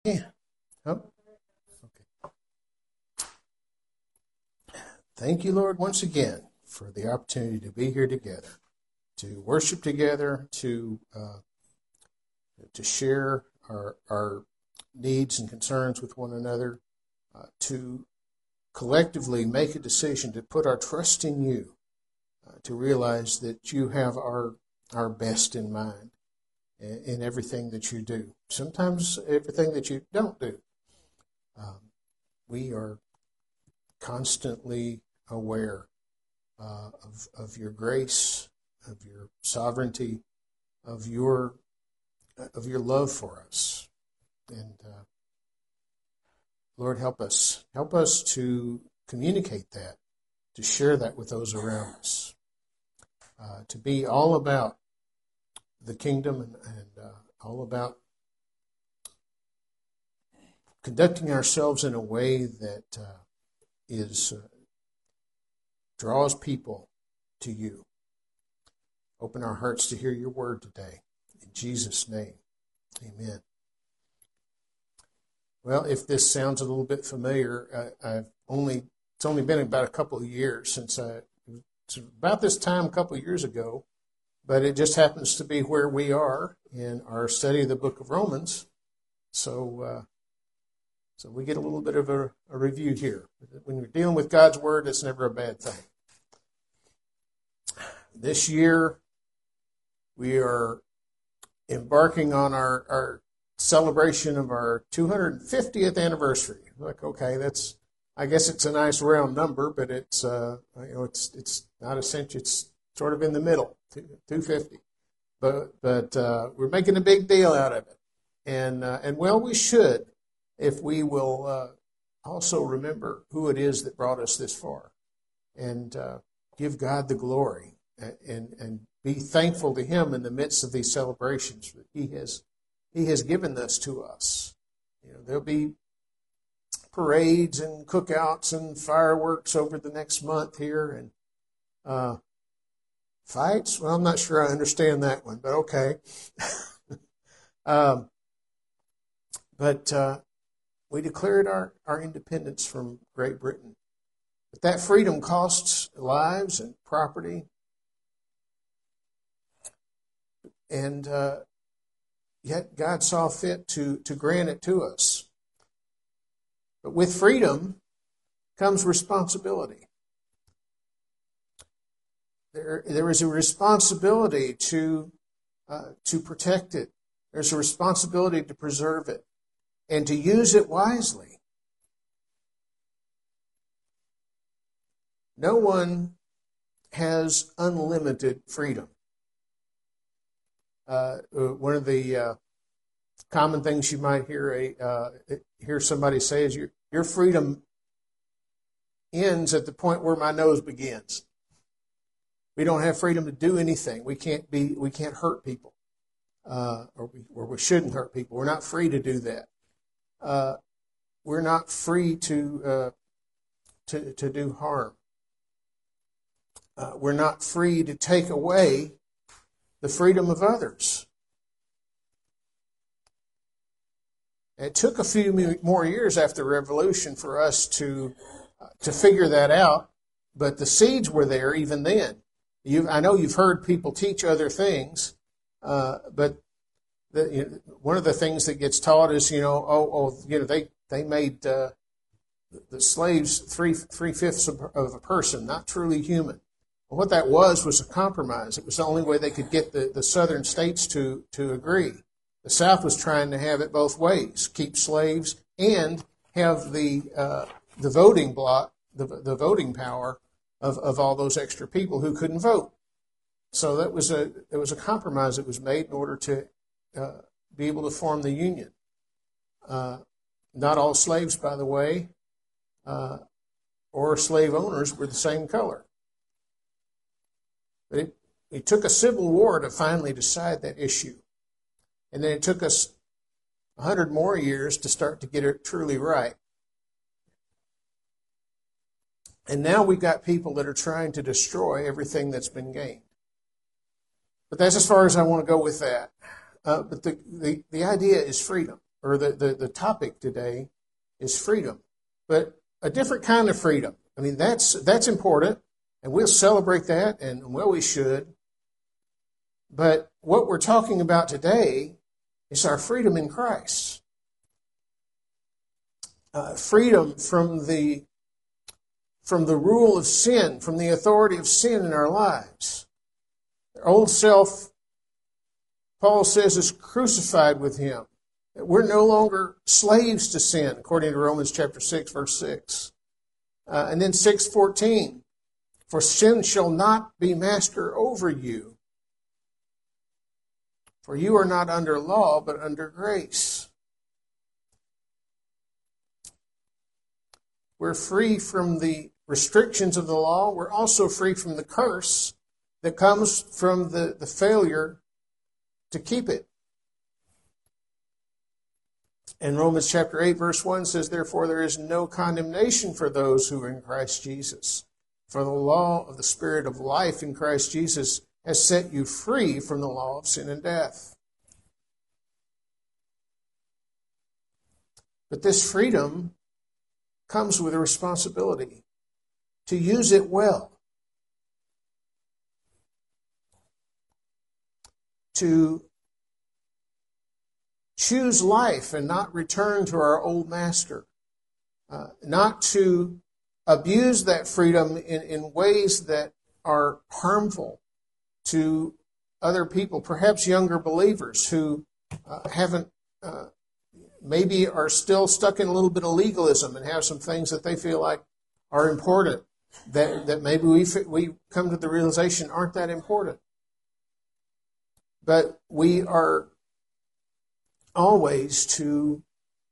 Yeah. Oh, okay. Thank you, Lord, once again for the opportunity to be here together, to worship together, to share our needs and concerns with one another, to collectively make a decision to put our trust in you, to realize that you have our best in mind in everything that you do. Sometimes everything that you don't do. We are constantly aware of your grace, of your sovereignty, of your love for us. And Lord, help us. Help us to communicate that, to share that with those around us, to be all about the kingdom and all about conducting ourselves in a way that draws people to you. Open our hearts to hear your word today. In Jesus' name, amen. Well, if this sounds a little bit familiar, it's only been about a couple of years since it's about this time a couple of years ago, but it just happens to be where we are in our study of the book of Romans. So we get a little bit of a review here. When you're dealing with God's word, it's never a bad thing. This year, we are embarking on our celebration of our 250th anniversary. Like, okay, I guess it's a nice round number, but it's not essential. It's sort of in the middle, 250. But we're making a big deal out of it, and well, we should, if we will also remember who it is that brought us this far, and give God the glory, and be thankful to Him in the midst of these celebrations that He has given this to us. There'll be parades and cookouts and fireworks over the next month here, and fights. Well, I'm not sure I understand that one, but okay. But we declared our independence from Great Britain. But that freedom costs lives and property. And yet God saw fit to grant it to us. But with freedom comes responsibility. There is a responsibility to protect it. There's a responsibility to preserve it and to use it wisely. No one has unlimited freedom. One of the common things you might hear somebody say is, your freedom ends at the point where my nose begins. We don't have freedom to do anything. We can't hurt people, or we shouldn't hurt people. We're not free to do that. We're not free to do harm. We're not free to take away the freedom of others. It took a few more years after the Revolution for us to figure that out, but the seeds were there even then. I know you've heard people teach other things, but one of the things that gets taught is, they made the slaves three-fifths of a person, not truly human. Well, what that was a compromise. It was the only way they could get the southern states to agree. The South was trying to have it both ways: keep slaves and have the voting block, the voting power of all those extra people who couldn't vote. So there was a compromise that was made in order to be able to form the Union. Not all slaves, by the way, or slave owners were the same color. But it took a civil war to finally decide that issue. And then it took us 100 more years to start to get it truly right. And now we've got people that are trying to destroy everything that's been gained. But that's as far as I want to go with that. But the idea is freedom. or the topic today is freedom, but a different kind of freedom. I mean, that's important, and we'll celebrate that, and well, we should. But what we're talking about today is our freedom in Christ. Freedom from the rule of sin, from the authority of sin in our lives. Our old self, Paul says, is crucified with him. We're no longer slaves to sin, according to Romans chapter 6, verse 6. And then 6:14, for sin shall not be master over you. For you are not under law, but under grace. We're free from the restrictions of the law. We're also free from the curse that comes from the failure to keep it. And Romans chapter 8, verse 1 says, therefore there is no condemnation for those who are in Christ Jesus. For the law of the Spirit of life in Christ Jesus has set you free from the law of sin and death. But this freedom comes with a responsibility to use it well, to choose life and not return to our old master, not to abuse that freedom in ways that are harmful to other people, perhaps younger believers who maybe are still stuck in a little bit of legalism and have some things that they feel like are important, that maybe we come to the realization aren't that important. But we are always to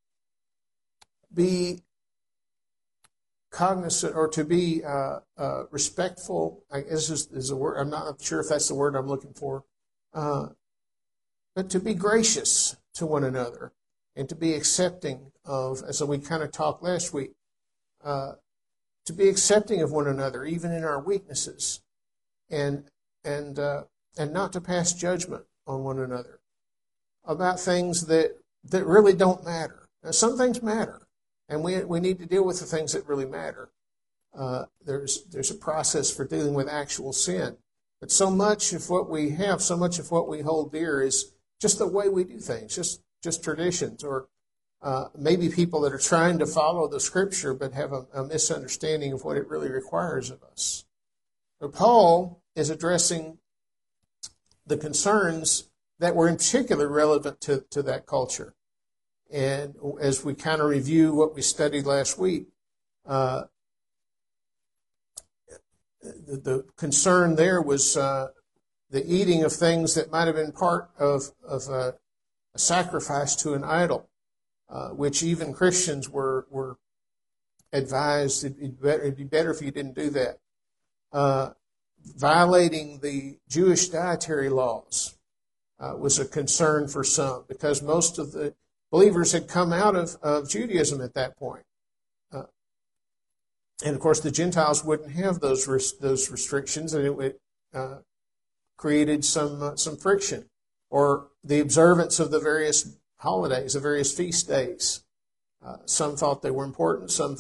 be cognizant, or to be respectful. I guess is a word. I'm not sure if that's the word I'm looking for. But to be gracious to one another and to be accepting of, as we kind of talked last week, to be accepting of one another, even in our weaknesses, and not to pass judgment on one another about things that really don't matter. Now, some things matter, and we need to deal with the things that really matter. There's a process for dealing with actual sin. But so much of what we have, so much of what we hold dear is just the way we do things, just traditions, or maybe people that are trying to follow the Scripture but have a misunderstanding of what it really requires of us. But Paul is addressing the concerns that were in particular relevant to that culture. And as we kind of review what we studied last week, the concern there was the eating of things that might have been part of a sacrifice to an idol, which even Christians were advised it'd be better if you didn't do that. Violating the Jewish dietary laws was a concern for some, because most of the believers had come out of Judaism at that point. And of course, the Gentiles wouldn't have those restrictions, and it created some friction. Or the observance of the various holidays, the various feast days. Some thought they were important. Some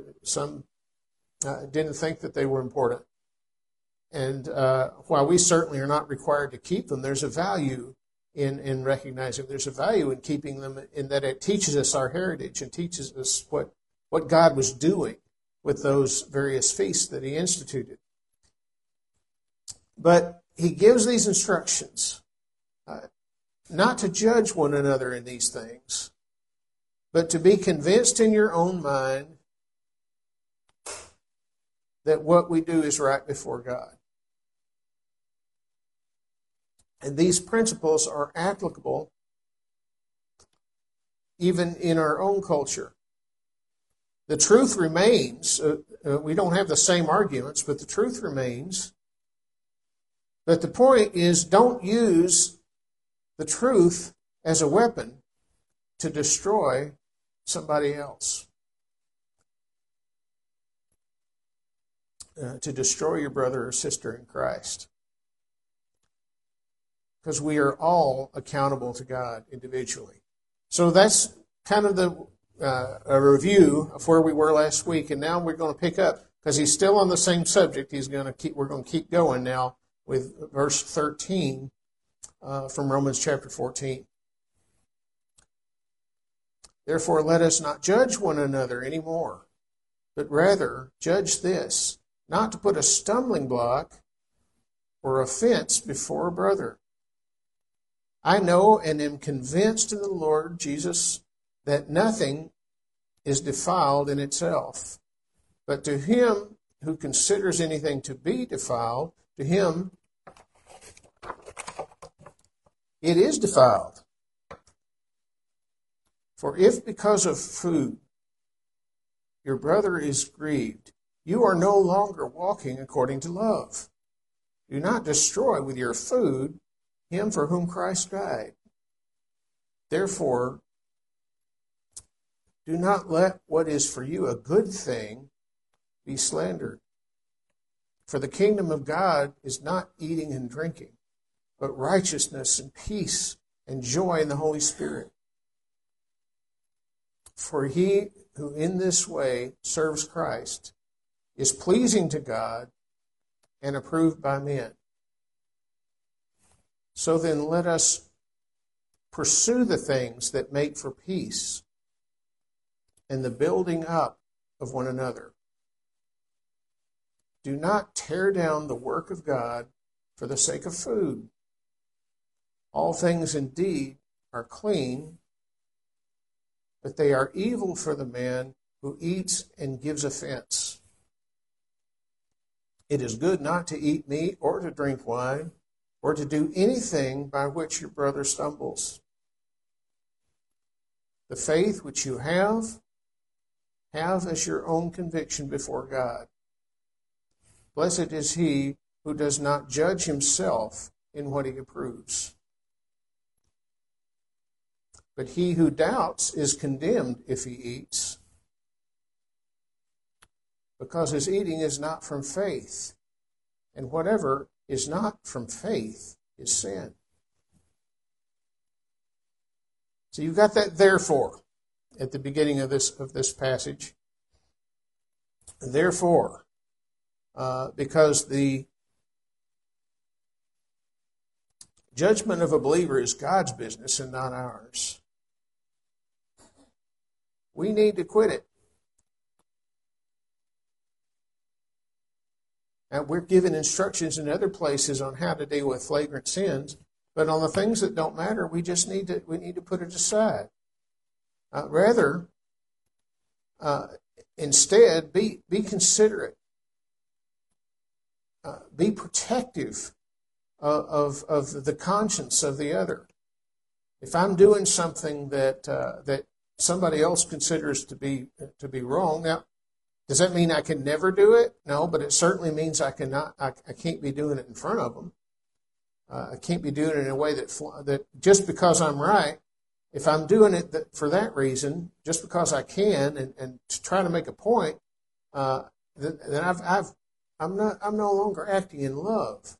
didn't think that they were important. And while we certainly are not required to keep them, there's a value in recognizing. There's a value in keeping them, in that it teaches us our heritage and teaches us what God was doing with those various feasts that he instituted. But he gives these instructions not to judge one another in these things, but to be convinced in your own mind that what we do is right before God. And these principles are applicable even in our own culture. The truth remains, we don't have the same arguments, but the truth remains. But the point is, don't use the truth as a weapon to destroy somebody else, to destroy your brother or sister in Christ. Because we are all accountable to God individually. So that's kind of a review of where we were last week, and now we're going to pick up because he's still on the same subject. We're going to keep going now with verse 13 from Romans chapter 14. Therefore, let us not judge one another anymore, but rather judge this, not to put a stumbling block or offense before a brother. I know and am convinced in the Lord Jesus that nothing is defiled in itself, but to him who considers anything to be defiled, to him it is defiled. For if because of food your brother is grieved, you are no longer walking according to love. Do not destroy with your food him for whom Christ died. Therefore, do not let what is for you a good thing be slandered. For the kingdom of God is not eating and drinking, but righteousness and peace and joy in the Holy Spirit. For he who in this way serves Christ is pleasing to God and approved by men. So then let us pursue the things that make for peace and the building up of one another. Do not tear down the work of God for the sake of food. All things indeed are clean, but they are evil for the man who eats and gives offense. It is good not to eat meat or to drink wine or to do anything by which your brother stumbles. The faith which you have as your own conviction before God. Blessed is he who does not judge himself in what he approves. But he who doubts is condemned if he eats, because his eating is not from faith, and whatever is not from faith is sin. So you've got that therefore at the beginning of this passage. Therefore, because the judgment of a believer is God's business and not ours. We need to quit it. Now, we're given instructions in other places on how to deal with flagrant sins, but on the things that don't matter, we need to put it aside. Instead, be considerate, be protective of the conscience of the other. If I'm doing something that somebody else considers to be wrong, now does that mean I can never do it? No, but it certainly means I can't be doing it in front of them. I can't be doing it in a way that just because I'm right, if I'm doing it for that reason, just because I can and to try to make a point, then I'm no longer acting in love.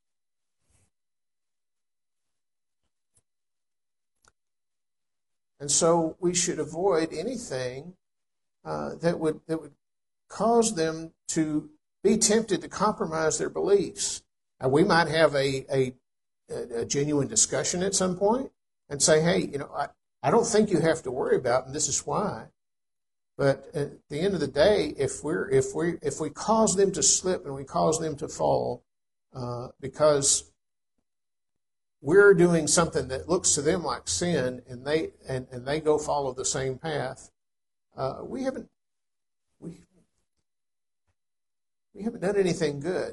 And so we should avoid anything that would cause them to be tempted to compromise their beliefs. We might have a genuine discussion at some point and say, hey, I don't think you have to worry about it, and this is why. But at the end of the day, if we cause them to slip and we cause them to fall because we're doing something that looks to them like sin, and they go follow the same path, we haven't done anything good.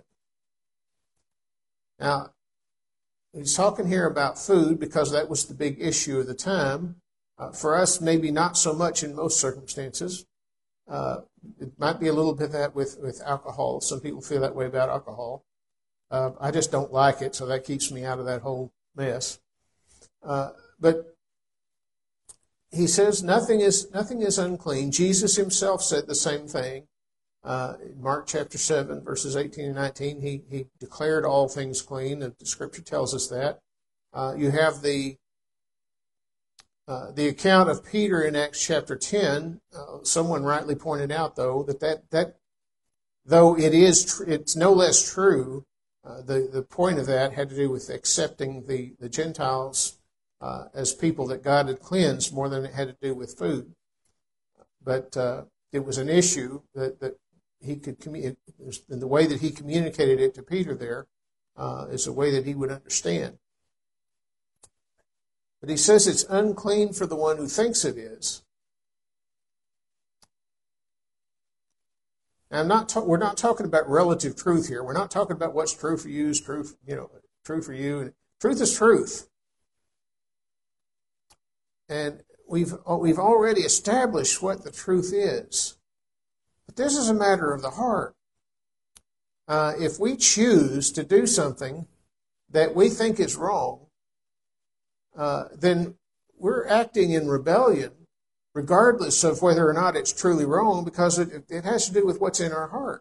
Now, he's talking here about food because that was the big issue of the time. For us, maybe not so much in most circumstances. It might be a little bit of that with alcohol. Some people feel that way about alcohol. I just don't like it, so that keeps me out of that whole mess. But he says nothing is unclean. Jesus himself said the same thing. In Mark chapter 7, verses 18 and 19, he declared all things clean, and the Scripture tells us that. You have the The account of Peter in Acts chapter 10, someone rightly pointed out, though, that though it's no less true, the point of that had to do with accepting the Gentiles as people that God had cleansed more than it had to do with food. But it was an issue that he could communicate, and the way that he communicated it to Peter there is a way that he would understand. But he says it's unclean for the one who thinks it is. Now, we're not talking about relative truth here. We're not talking about what's true for you is true for you. Truth is truth. And we've already established what the truth is. But this is a matter of the heart. If we choose to do something that we think is wrong, then we're acting in rebellion, regardless of whether or not it's truly wrong, because it has to do with what's in our heart.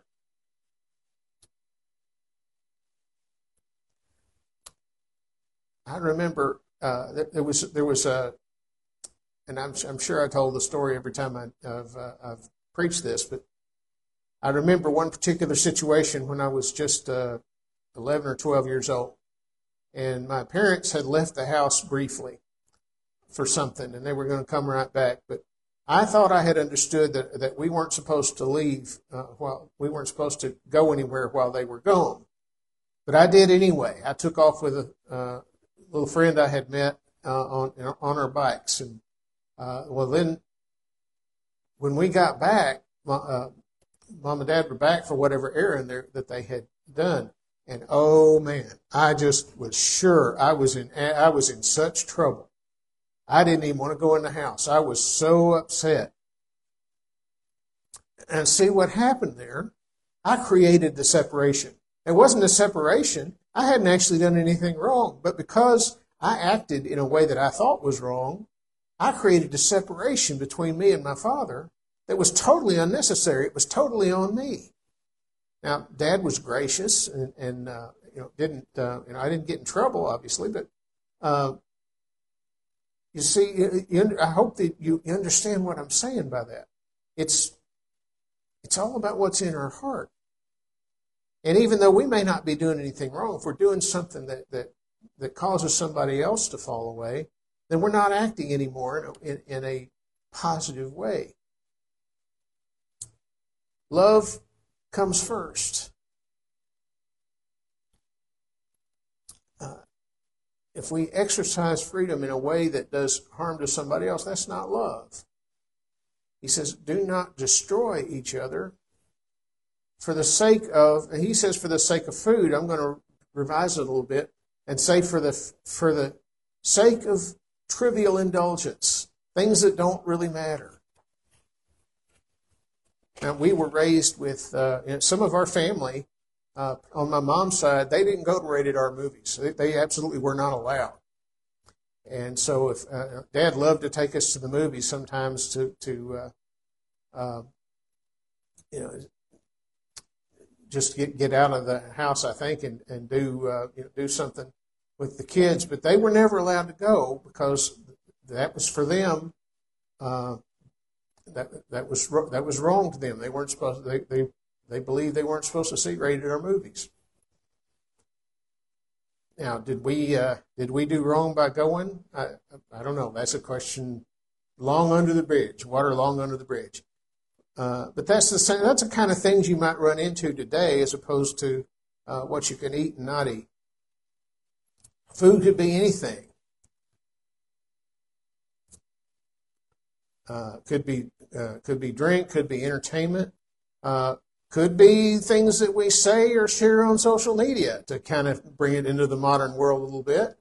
I remember there was a, and I'm sure I told the story every time I've preached this, but I remember one particular situation when I was just 11 or 12 years old, and my parents had left the house briefly for something, and they were going to come right back. But I thought I had understood that we weren't supposed to leave while we weren't supposed to go anywhere while they were gone. But I did anyway. I took off with a little friend I had met on our bikes, and then when we got back, Mom and Dad were back for whatever errand that they had done, and oh man, I just was sure I was in such trouble. I didn't even want to go in the house. I was so upset. And see what happened there? I created the separation. It wasn't a separation. I hadn't actually done anything wrong, but because I acted in a way that I thought was wrong, I created a separation between me and my father that was totally unnecessary. It was totally on me. Now, Dad was gracious and I didn't get in trouble, obviously, but you see, I hope that you understand what I'm saying by that. It's all about what's in our heart. And even though we may not be doing anything wrong, if we're doing something that causes somebody else to fall away, then we're not acting anymore in a positive way. Love comes first. If we exercise freedom in a way that does harm to somebody else, that's not love. He says, do not destroy each other for the sake of, and he says for the sake of food. I'm going to revise it a little bit and say for the sake of trivial indulgence, things that don't really matter. Now, we were raised with, some of our family, on my mom's side, they didn't go to rated R movies. They absolutely were not allowed. And so if Dad loved to take us to the movies sometimes to just get out of the house, I think, and do something with the kids. But they were never allowed to go because that was for them. That was wrong to them. They weren't supposed. They believed they weren't supposed to see rated R movies. Now, did we do wrong by going? I don't know. That's a question long under the bridge. Water long under the bridge. But that's the kind of things you might run into today, as opposed to what you can eat and not eat. Food could be anything. Could be drink. Could be entertainment. Could be things that we say or share on social media to kind of bring it into the modern world a little bit.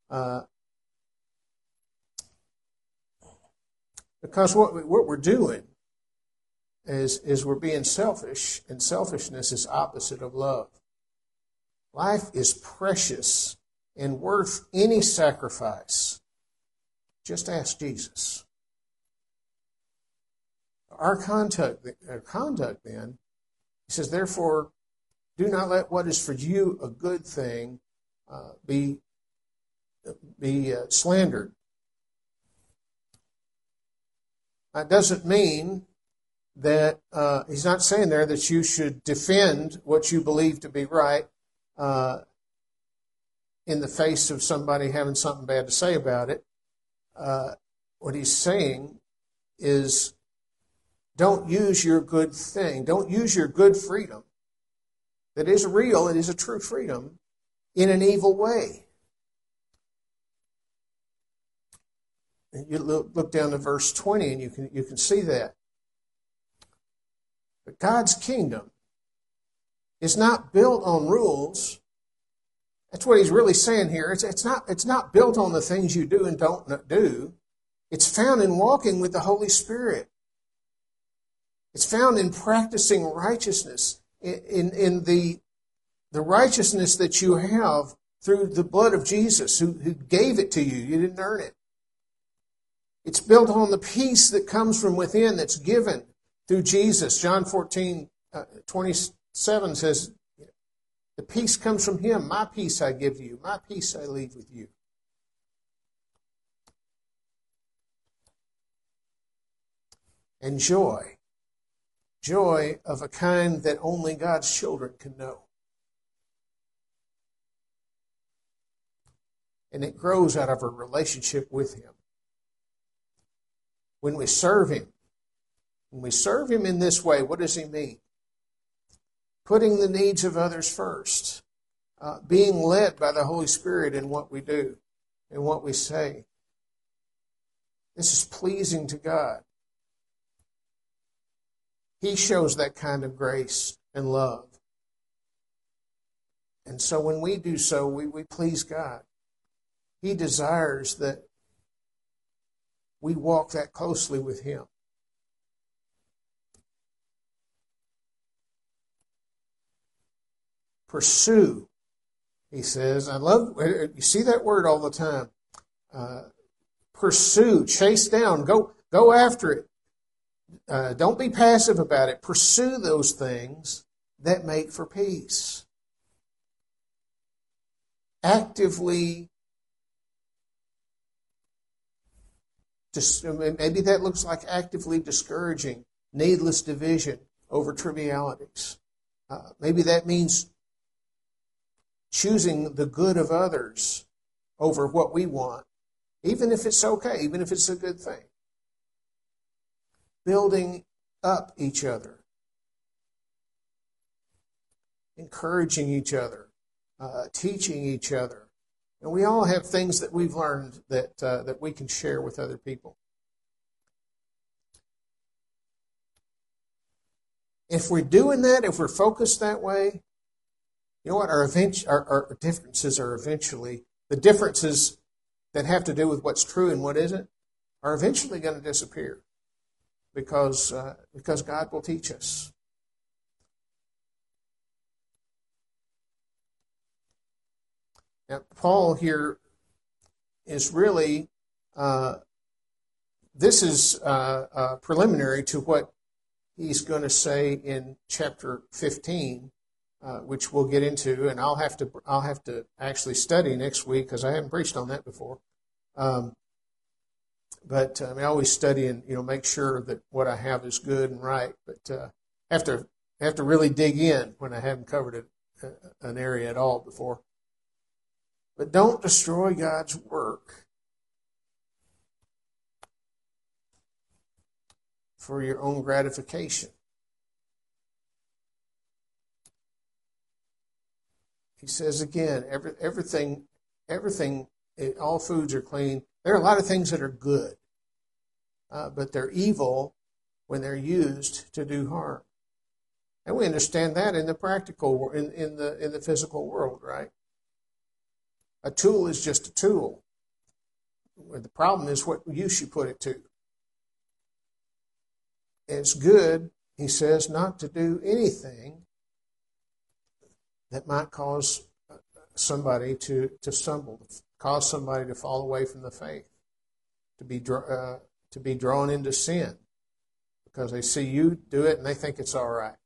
Because what we're doing is we're being selfish, and selfishness is opposite of love. Life is precious and worth any sacrifice. Just ask Jesus. Our conduct then, he says, therefore, do not let what is for you a good thing be slandered. It doesn't mean that he's not saying there that you should defend what you believe to be right in the face of somebody having something bad to say about it. What he's saying is, don't use your good thing, don't use your good freedom that is real, it is a true freedom, in an evil way. And you look down to verse 20 and you can see that. But God's kingdom is not built on rules. That's what he's really saying here. It's not built on the things you do and don't do. It's found in walking with the Holy Spirit. It's found in practicing righteousness, in the righteousness that you have through the blood of Jesus, who gave it to you. You didn't earn it. It's built on the peace that comes from within, that's given through Jesus. John 14:27 says, the peace comes from Him. My peace I give you. My peace I leave with you. And joy. Joy of a kind that only God's children can know. And it grows out of a relationship with Him. When we serve Him in this way, what does He mean? Putting the needs of others first. Being led by the Holy Spirit in what we do and what we say. This is pleasing to God. He shows that kind of grace and love. And so when we do so, we please God. He desires that we walk that closely with Him. Pursue, he says. You see that word all the time. Pursue, chase down, go after it. Don't be passive about it. Pursue those things that make for peace. Actively, maybe that looks like actively discouraging needless division over trivialities. Maybe that means choosing the good of others over what we want, even if it's okay, even if it's a good thing. Building up each other, encouraging each other, teaching each other. And we all have things that we've learned that we can share with other people. If we're doing that, if we're focused that way, you know what? Our differences are eventually, the differences that have to do with what's true and what isn't, are eventually going to disappear. Because God will teach us. Now, Paul here is really, this is preliminary to what he's going to say in chapter 15, which we'll get into, and I'll have to actually study next week because I haven't preached on that before. But I always study and make sure that what I have is good and right. But have to really dig in when I haven't covered an area at all before. But don't destroy God's work for your own gratification. He says again, everything, all foods are clean. There are a lot of things that are good, but they're evil when they're used to do harm. And we understand that in the practical, in the physical world, right? A tool is just a tool. The problem is what use you put it to. It's good, he says, not to do anything that might cause somebody to stumble, cause somebody to fall away from the faith, to be drawn into sin, because they see you do it and they think it's all right.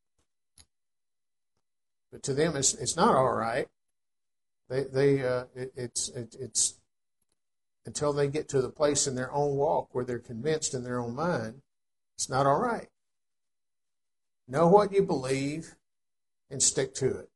But to them, it's not all right. It's until they get to the place in their own walk where they're convinced in their own mind It's not all right. Know what you believe and stick to it.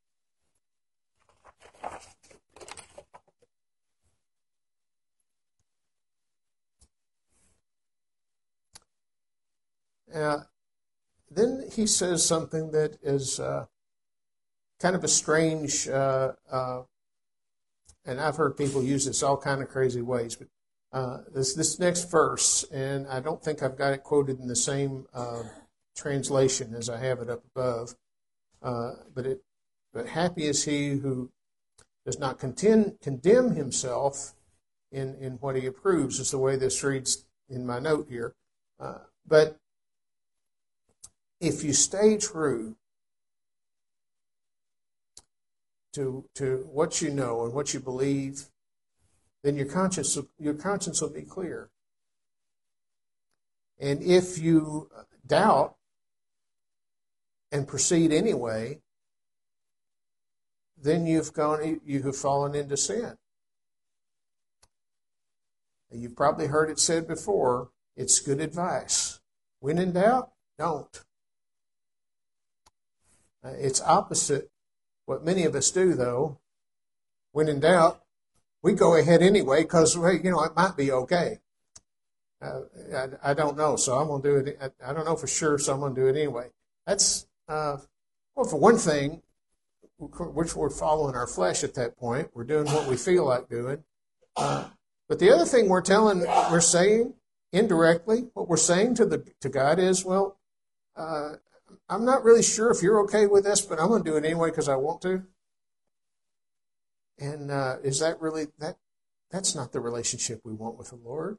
Then he says something that is kind of a strange, and I've heard people use this all kind of crazy ways, but this next verse, and I don't think I've got it quoted in the same translation as I have it up above, but happy is he who does not condemn himself in what he approves, is the way this reads in my note here. But if you stay true to what you know and what you believe, then your conscience will be clear. And if you doubt and proceed anyway, then you have fallen into sin. You've probably heard it said before, it's good advice. When in doubt, don't. It's opposite what many of us do, though. When in doubt, we go ahead anyway because, it might be okay. I don't know, so I'm going to do it. I don't know for sure, so I'm going to do it anyway. That's, for one thing, which we're following our flesh at that point. We're doing what we feel like doing. But the other thing we're saying indirectly, what we're saying to God is, I'm not really sure if you're okay with this, but I'm going to do it anyway because I want to. And is that really, that's not the relationship we want with the Lord.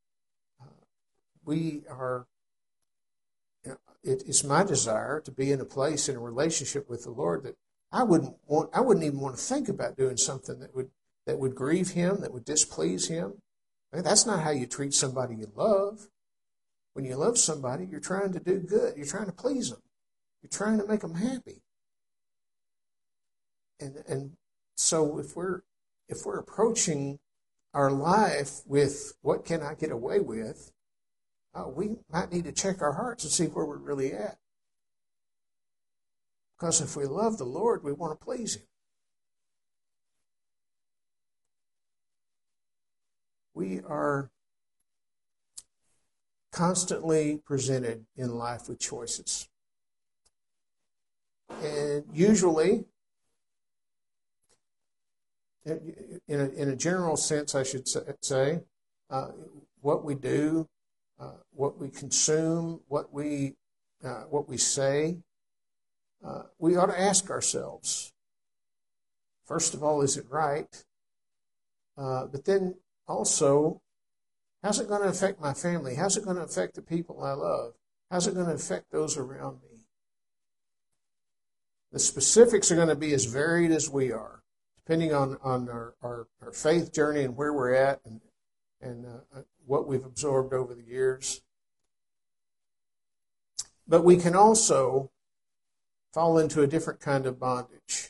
It's my desire to be in a place, in a relationship with the Lord, that I wouldn't even want to think about doing something that would grieve Him, that would displease Him. That's not how you treat somebody you love. When you love somebody, you're trying to do good. You're trying to please them. You're trying to make them happy. And so if we're approaching our life with what can I get away with, we might need to check our hearts and see where we're really at. Because if we love the Lord, we want to please Him. We are constantly presented in life with choices. And usually, in a general sense, I should say, what we do, what we consume, what we say, we ought to ask ourselves, first of all, is it right? But then also, how's it going to affect my family? How's it going to affect the people I love? How's it going to affect those around me? The specifics are going to be as varied as we are, depending on our faith journey and where we're at and what we've absorbed over the years. But we can also fall into a different kind of bondage.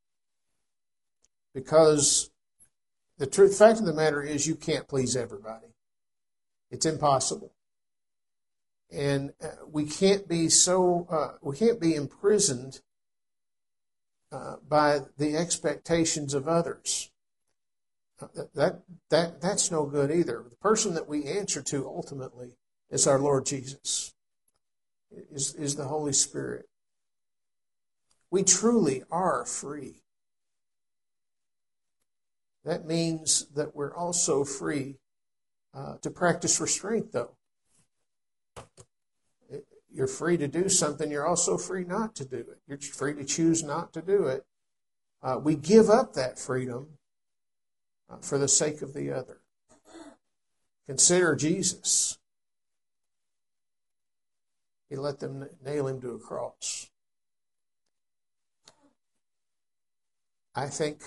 Because the fact of the matter is you can't please everybody. It's impossible. And we can't be imprisoned by the expectations of others. That's no good either. The person that we answer to ultimately is our Lord Jesus, is the Holy Spirit. We truly are free. That means that we're also free to practice restraint, though. You're free to do something. You're also free not to do it. You're free to choose not to do it. We give up that freedom for the sake of the other. Consider Jesus. He let them nail Him to a cross. I think,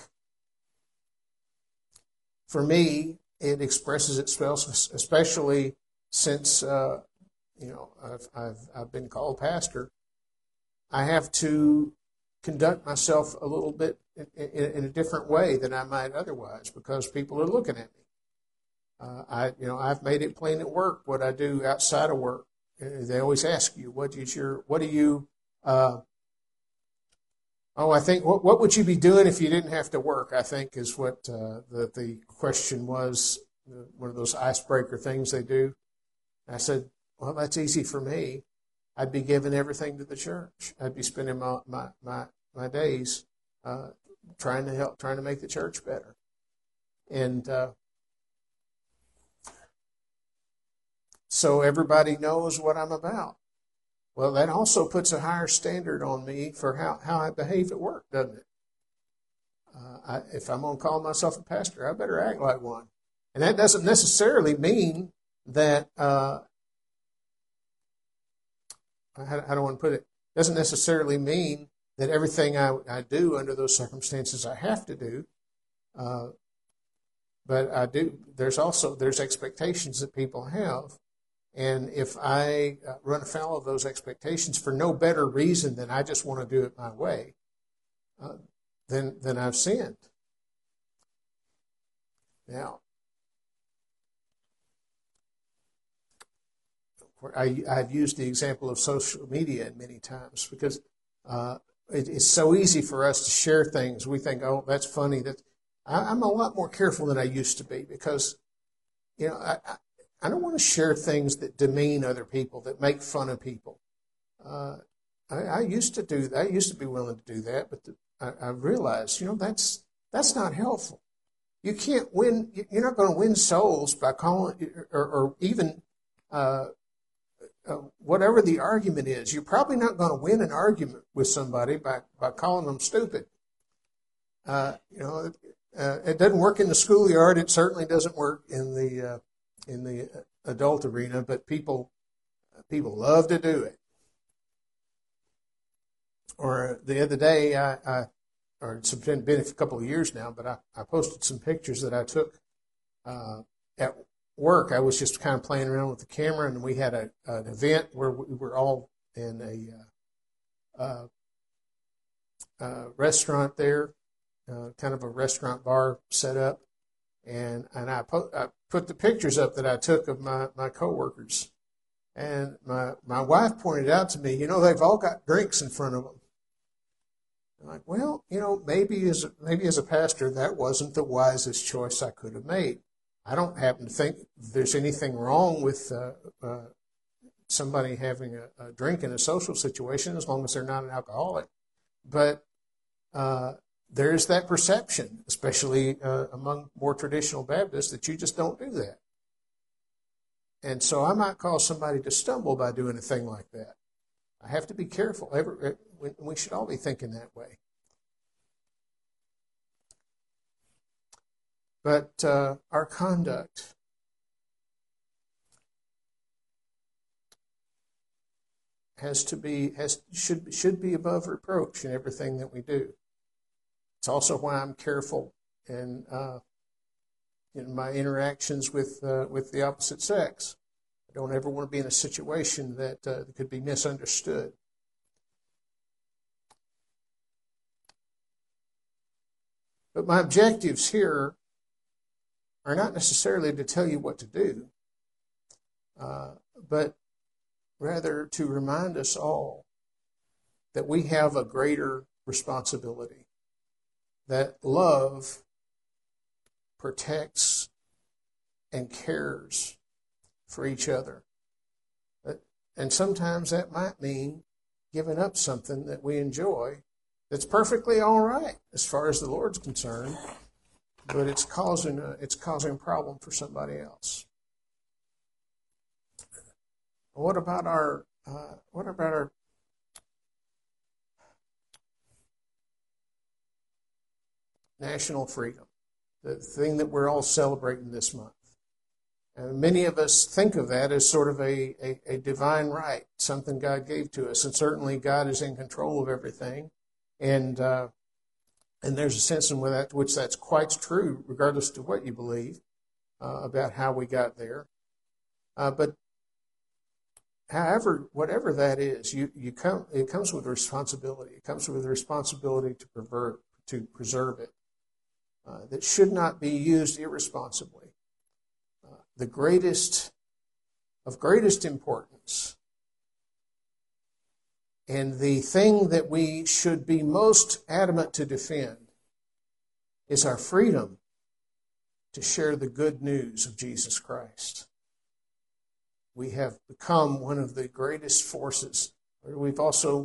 for me, it expresses itself, especially since I've been called pastor. I have to conduct myself a little bit in a different way than I might otherwise, because people are looking at me. I've made it plain at work what I do outside of work, they always ask you, what do you, I think, what would you be doing if you didn't have to work? I think is what the question was, one of those icebreaker things they do. I said, well, that's easy for me. I'd be giving everything to the church. I'd be spending my days trying to make the church better. And so everybody knows what I'm about. Well, that also puts a higher standard on me for how I behave at work, doesn't it? If I'm going to call myself a pastor, I better act like one. And that doesn't necessarily mean that, I don't want to put it, doesn't necessarily mean that everything I do under those circumstances I have to do. But I do. There's expectations that people have. And if I run afoul of those expectations for no better reason than I just want to do it my way, then I've sinned. Now, I've used the example of social media many times because it's so easy for us to share things. We think, oh, that's funny. I'm a lot more careful than I used to be because, I don't want to share things that demean other people, that make fun of people. I used to do that. I used to be willing to do that, but I realized, that's not helpful. You can't win. You're not going to win souls by calling, or even whatever the argument is. You're probably not going to win an argument with somebody by calling them stupid. It doesn't work in the schoolyard. It certainly doesn't work in the adult arena, but people love to do it. Or the other day, or it's been a couple of years now, but I posted some pictures that I took at work. I was just kind of playing around with the camera, and we had an event where we were all in a restaurant there, kind of a restaurant bar set up. And I put the pictures up that I took of my coworkers. And my wife pointed out to me, they've all got drinks in front of them. I'm like, well, maybe as a pastor, that wasn't the wisest choice I could have made. I don't happen to think there's anything wrong with somebody having a drink in a social situation as long as they're not an alcoholic. But there's that perception, especially among more traditional Baptists, that you just don't do that. And so I might cause somebody to stumble by doing a thing like that. I have to be careful. We should all be thinking that way. But our conduct should be above reproach in everything that we do. It's also why I'm careful in my interactions with the opposite sex. I don't ever want to be in a situation that could be misunderstood. But my objectives here are not necessarily to tell you what to do, but rather to remind us all that we have a greater responsibility, that love protects and cares for each other. And sometimes that might mean giving up something that we enjoy that's perfectly all right as far as the Lord's concerned, but it's causing a problem for somebody else. What about our national freedom, the thing that we're all celebrating this month? Many of us think of that as sort of a divine right, something God gave to us, and certainly God is in control of everything, and there's a sense in which that's quite true, regardless to what you believe about how we got there. But however, whatever that is, it comes with a responsibility. It comes with a responsibility to preserve it. That should not be used irresponsibly. The greatest importance And the thing that we should be most adamant to defend is our freedom to share the good news of Jesus Christ. We have become one of the greatest forces. We've also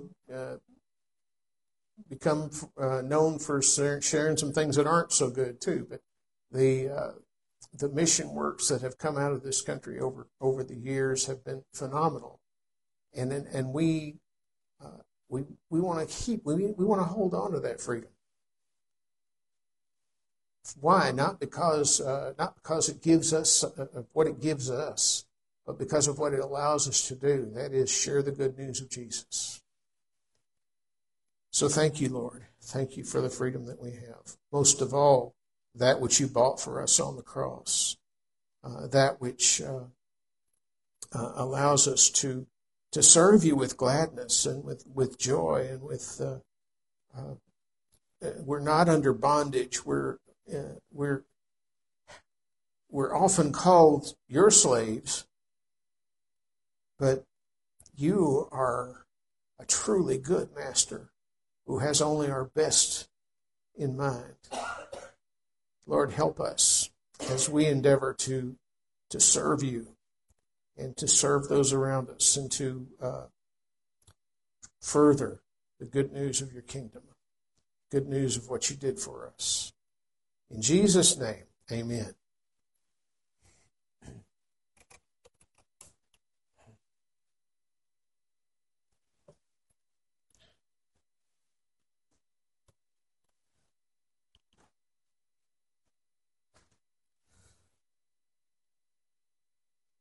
become known for sharing some things that aren't so good too. But the mission works that have come out of this country over the years have been phenomenal, and we want to we want to hold on to that freedom. Why? Not because it gives us what it gives us, but because of what it allows us to do. That is, share the good news of Jesus. So thank you, Lord. Thank you for the freedom that we have. Most of all, that which you bought for us on the cross, that which allows us to serve you with gladness and with joy and with. We're not under bondage. We're often called your slaves, but you are a truly good master who has only our best in mind. Lord, help us as we endeavor to serve you and to serve those around us and to further the good news of your kingdom, good news of what you did for us. In Jesus' name, amen.